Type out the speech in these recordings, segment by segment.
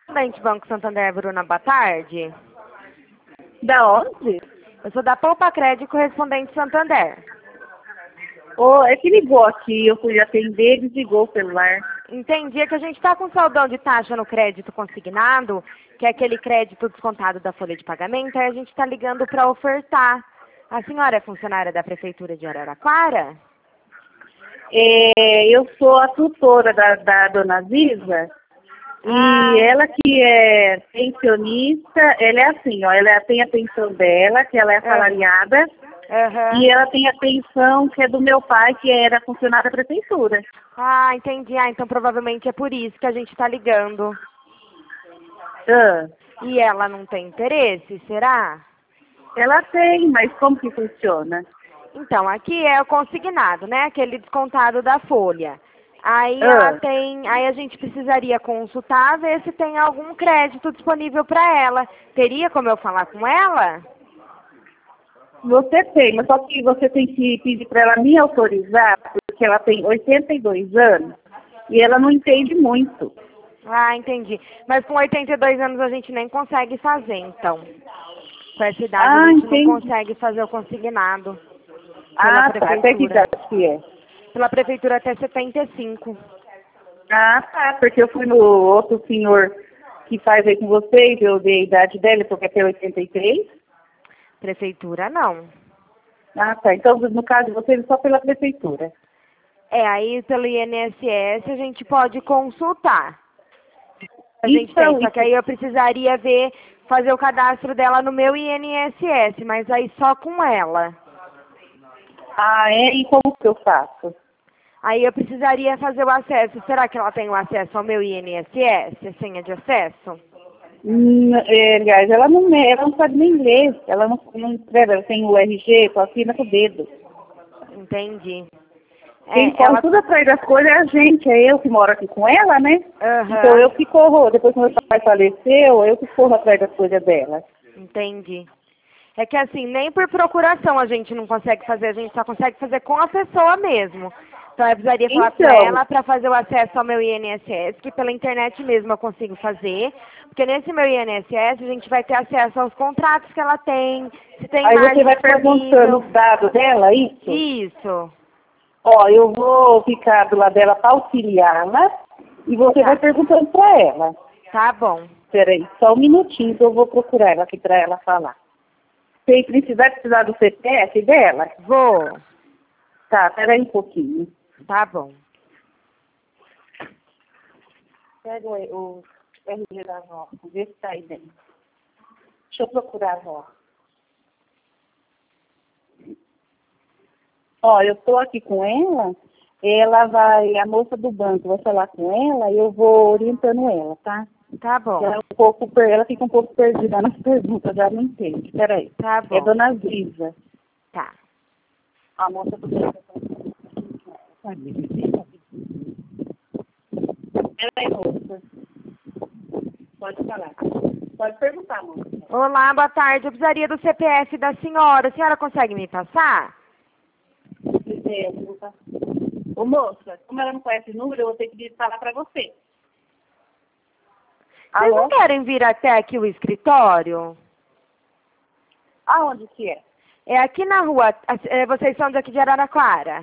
Correspondente Banco Santander, Bruna, boa tarde. Da onde? Eu sou da Poupa Crédito, correspondente Santander. Oh, é que ligou aqui, eu fui atender e desligou o celular. Entendi, é que a gente está com saldão de taxa no crédito consignado, que é aquele crédito descontado da folha de pagamento, aí a gente está ligando para ofertar. A senhora é funcionária da Prefeitura de Araraquara? Eu sou a tutora da dona Ziza, e ela que é pensionista, ela é assim, ó, ela tem a pensão dela, que ela é assalariada, e ela tem a pensão que é do meu pai, que era funcionário da prefeitura. Ah, entendi. Ah, então provavelmente é por isso que a gente está ligando. E ela não tem interesse, será? Ela tem, mas como que funciona? Então, aqui é o consignado, né? Aquele descontado da folha. Aí ela tem, aí a gente precisaria consultar, ver se tem algum crédito disponível para ela. Teria como eu falar com ela? Você tem, mas só que você tem que pedir para ela me autorizar, porque ela tem 82 anos e ela não entende muito. Ah, entendi. Mas com 82 anos a gente nem consegue fazer, então. Com essa idade a gente não consegue fazer o consignado pela prefeitura. Tá. Até que idade que é? Pela prefeitura até 75. Ah, tá, porque eu fui no outro senhor que faz aí com vocês, eu dei a idade dela, porque até 83. Prefeitura não. Ah, tá. Então, no caso de vocês, é só pela prefeitura. Aí pelo INSS a gente pode consultar. A gente tem, só que aí eu precisaria ver, fazer o cadastro dela no meu INSS, mas aí só com ela. Ah, é? E como que eu faço? Aí eu precisaria fazer o acesso. Será que ela tem o acesso ao meu INSS, a senha de acesso? Aliás, ela não sabe nem ler. Ela não escreve, ela tem o RG, só assina com o dedo. Entendi. Quem corre tudo atrás das coisas é a gente, é eu que moro aqui com ela, né? Então eu que corro, depois que meu pai faleceu, eu que corro atrás das coisas dela. Entendi. É que assim, nem por procuração a gente não consegue fazer, a gente só consegue fazer com a pessoa mesmo. Então eu precisaria falar com ela para fazer o acesso ao meu INSS, que pela internet mesmo eu consigo fazer. Porque nesse meu INSS a gente vai ter acesso aos contratos que ela tem, se tem aí margem você vai perguntando os dados dela, isso? Isso. Ó, eu vou ficar do lado dela para auxiliá-la e você vai perguntando para ela. Tá bom. Peraí, só um minutinho que eu vou procurar ela aqui para ela falar. Você precisar do CPF dela? Vou. Tá, peraí um pouquinho. Tá bom. Pega o RG da avó, vê se tá aí dentro. Deixa eu procurar a avó. Ó, eu tô aqui com ela, a moça do banco vai falar com ela e eu vou orientando ela, tá? Tá bom. Ela fica um pouco perdida nas perguntas, já não entende. Peraí. Tá bom. É dona Ziza. Tá. A moça do banco. Peraí, moça. Pode falar. Pode perguntar, moça. Olá, boa tarde. Eu precisaria do CPF da senhora. A senhora consegue me passar? Ô, moça, como ela não conhece o número, eu vou ter que falar para você. Vocês não querem vir até aqui o escritório? Aonde que é? É aqui na rua. Vocês são daqui de Araraquara?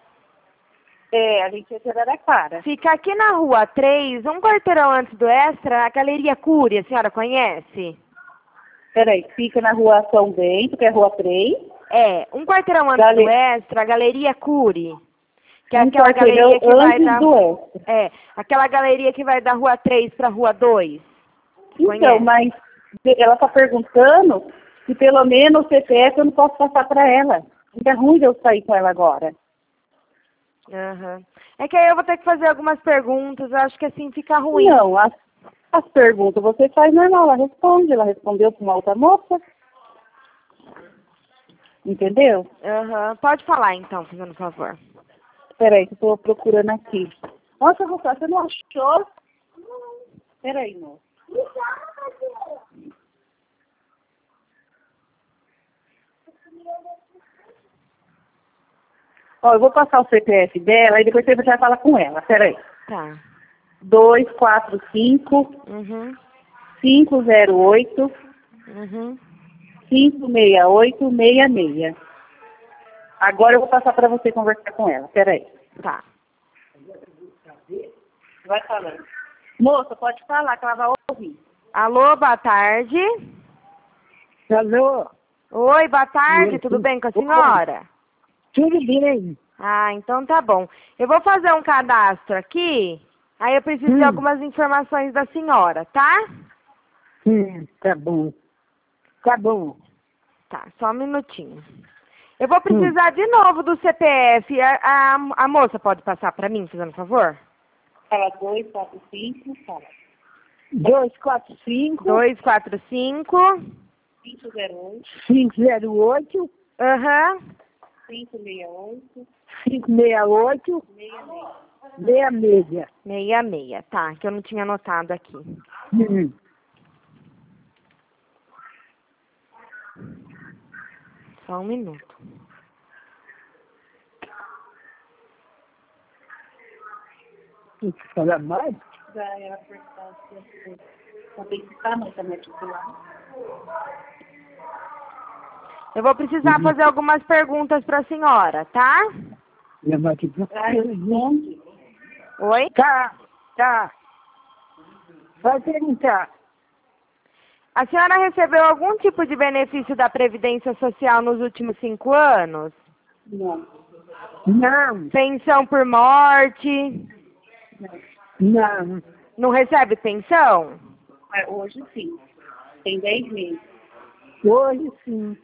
A gente é de Araraquara. Fica aqui na rua 3, um quarteirão antes do Extra, a Galeria Cury. A senhora conhece? Peraí, fica na rua São Bento, que é rua 3. Um quarteirão antes do Extra, a Galeria Cury. Que é aquela galeria que vai da... aquela galeria que vai da rua 3 para a rua 2. Então, mas ela está perguntando se pelo menos o CPF eu não posso passar para ela. Fica ruim de eu sair com ela agora. É que aí eu vou ter que fazer algumas perguntas, eu acho que assim fica ruim. Não, as perguntas você faz normal, ela responde, ela respondeu para uma outra moça. Entendeu? Pode falar então, fazendo favor. Peraí, que eu estou procurando aqui. Nossa, você não achou? Peraí, moça. Ó, eu vou passar o CPF dela e depois você já fala com ela. Peraí. Tá. 245 508 56866. Agora eu vou passar para você conversar com ela. Peraí. Tá. Vai falando. Moça, pode falar que ela vai ouvir. Alô, boa tarde. Alô? Oi, boa tarde. Tudo bem com a senhora? Tudo bem. Ah, então tá bom. Eu vou fazer um cadastro aqui, aí eu preciso de algumas informações da senhora, tá? Tá bom. Tá bom. Tá, só um minutinho. Eu vou precisar de novo do CPF. A moça pode passar pra mim, fazendo favor? Fala 245, fala. 245 245 508 508 568 568 66. 66, tá, que eu não tinha anotado aqui. Só um minuto. Tem que falar mais? Vai ela cortar tem que ficar, mas também lá. Eu vou precisar fazer algumas perguntas pra senhora, tá? Oi? Tá. Vai perguntar. A senhora recebeu algum tipo de benefício da Previdência Social nos últimos 5 anos? Não. Pensão por morte? Não. Não recebe pensão? Hoje sim. Tem 10 meses. Hoje sim.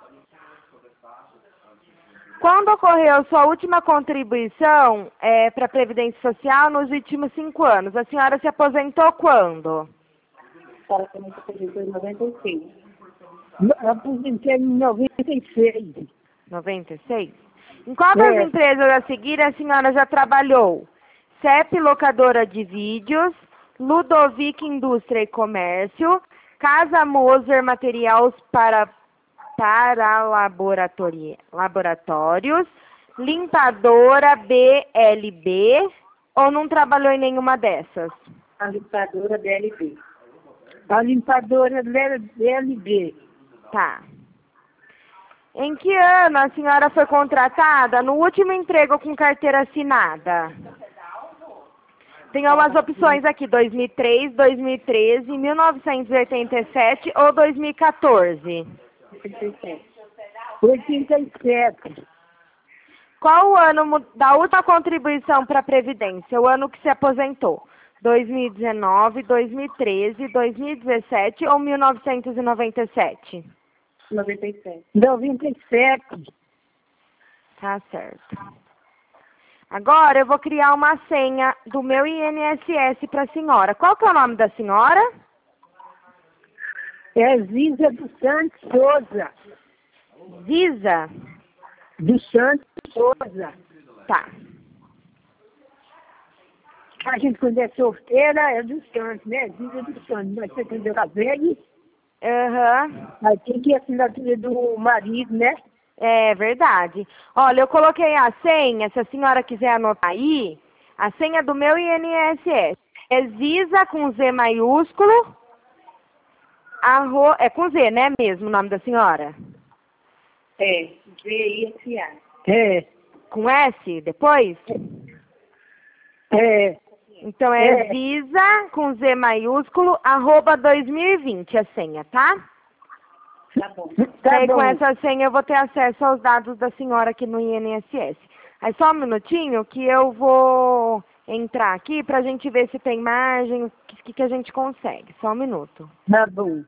Quando ocorreu sua última contribuição para a Previdência Social nos últimos 5 anos? A senhora se aposentou quando? Fala que eu me aposentou em 96. Aposentei em 96. 96? Em qual das empresas a seguir a senhora já trabalhou? CEP Locadora de Vídeos, Ludovic Indústria e Comércio, Casa Moser Materiais para laboratórios, Limpadora BLB, ou não trabalhou em nenhuma dessas? A limpadora BLB. A limpadora BLB. Tá. Em que ano a senhora foi contratada no último emprego com carteira assinada? Tem umas opções aqui, 2003, 2013, 1987 ou 2014. 87. Qual o ano da última contribuição para a Previdência? O ano que se aposentou? 2019, 2013, 2017 ou 1997? 97. 97. Tá certo. Agora eu vou criar uma senha do meu INSS para a senhora. Qual que é o nome da senhora? É Ziza dos Santos Souza. Ziza? Dos Santos Souza. Tá. A gente, quando é solteira, é dos Santos, né? Ziza dos Santos. Mas você quando é velho, aí tem que ir a assinatura do marido, né? É verdade. Olha, eu coloquei a senha, se a senhora quiser anotar aí, a senha do meu INSS. É Ziza com Z maiúsculo, é com Z, né mesmo o nome da senhora? É, Z-I-S-A. É. Com S depois? É. Então é Ziza com Z maiúsculo, @2020 a senha, tá? Tá bom. Tá Aí bom. com essa senha eu vou ter acesso aos dados da senhora aqui no INSS. Aí só um minutinho que eu vou entrar aqui pra gente ver se tem margem, o que a gente consegue. Só um minuto. Tá bom.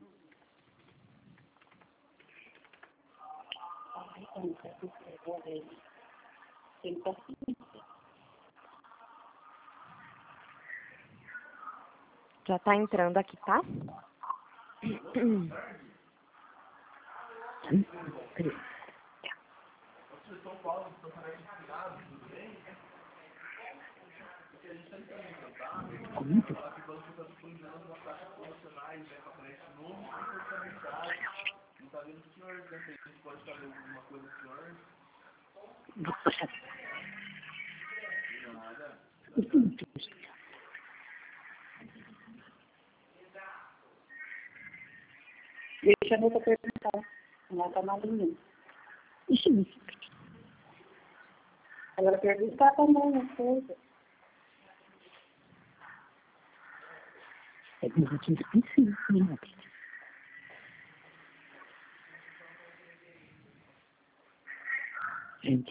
Já tá entrando aqui, tá? Deixa a moça perguntar. Ela tá na linha. Ixi, Agora perguntar também as coisas. é que eu tinha esquecido, né? Gente,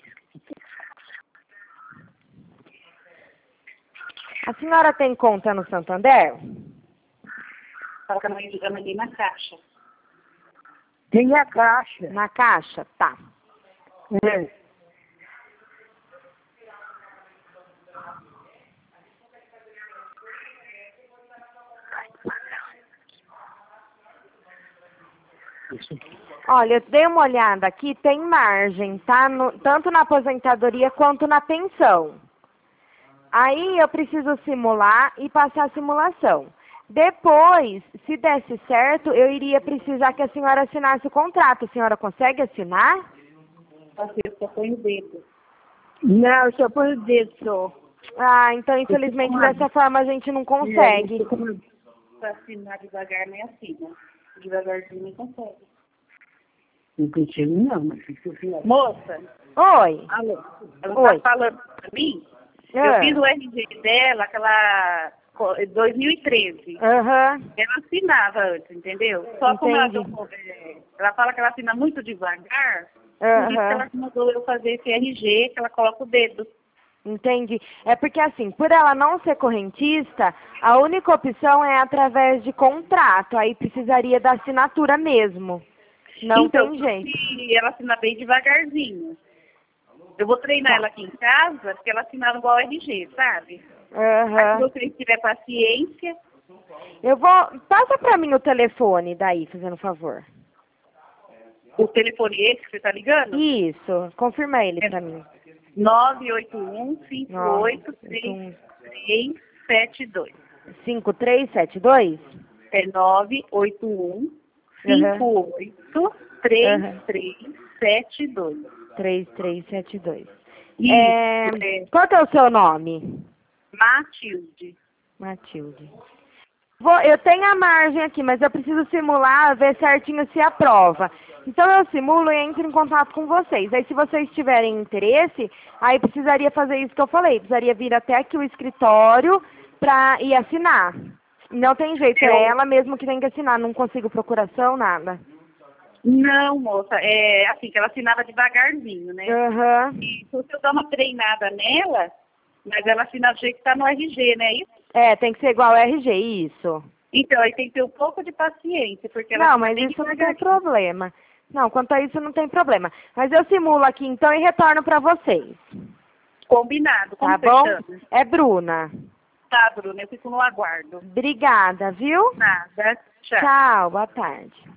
A senhora tem conta no Santander? Fala que eu mandei na caixa. tem a caixa. Na caixa? Tá. É. Olha, eu dei uma olhada aqui, tem margem, tá? Tanto na aposentadoria quanto na pensão. Aí eu preciso simular e passar a simulação. Depois, se desse certo, eu iria precisar que a senhora assinasse o contrato. A senhora consegue assinar? Eu só põe o dedo. Não, só põe o dedo só. Ah, então infelizmente dessa forma a gente não consegue. Para assinar devagar, nem assina. Devagarzinho não consegue. Não consigo não, mas se eu fizer. Moça, Oi. alô, ela Oi. tá falando pra mim. Ah. Eu fiz o RG dela, aquela 2013. Aham. Ela assinava antes, entendeu? Só como Entendi. ela fala que ela assina muito devagar, por isso que Aham. ela mandou eu fazer esse RG, que ela coloca o dedo. Entendi. É porque assim, por ela não ser correntista, a única opção é através de contrato. Aí precisaria da assinatura mesmo. Não Então, tem jeito. se ela assina bem devagarzinho. Eu vou treinar ela aqui em casa, porque ela assinava igual RG, sabe? Aí, se Aham. você tiver paciência, Eu vou... Passa pra mim o telefone daí, fazendo um favor. o telefone esse que você tá ligando? Isso. Confirma ele pra mim. 981-583372. 5372? É 981-583372. 3372. Isso, Qual que é o seu nome? Matilde. Matilde. Eu tenho a margem aqui, mas eu preciso simular, ver certinho se aprova. Então eu simulo e entro em contato com vocês. Aí se vocês tiverem interesse, aí precisaria fazer isso que eu falei. Precisaria vir até aqui o escritório pra ir assinar. Não tem jeito, é ela mesmo que tem que assinar. Não consigo procuração, nada. Não, moça, é assim, que ela assinava devagarzinho, né? Aham. E se você dar uma treinada nela, mas ela assina do jeito que tá no RG, né? Isso? É, tem que ser igual ao RG, isso. Então, aí tem que ter um pouco de paciência, porque ela Não, assina mas bem isso não tem devagarzinho. problema. Não, quanto a isso não tem problema. Mas eu simulo aqui então e retorno pra vocês. Combinado, como Tá você bom? chama? É Bruna. Tá, Bruna, eu fico no aguardo. Obrigada, viu? Nada, tchau. Tchau, boa tarde.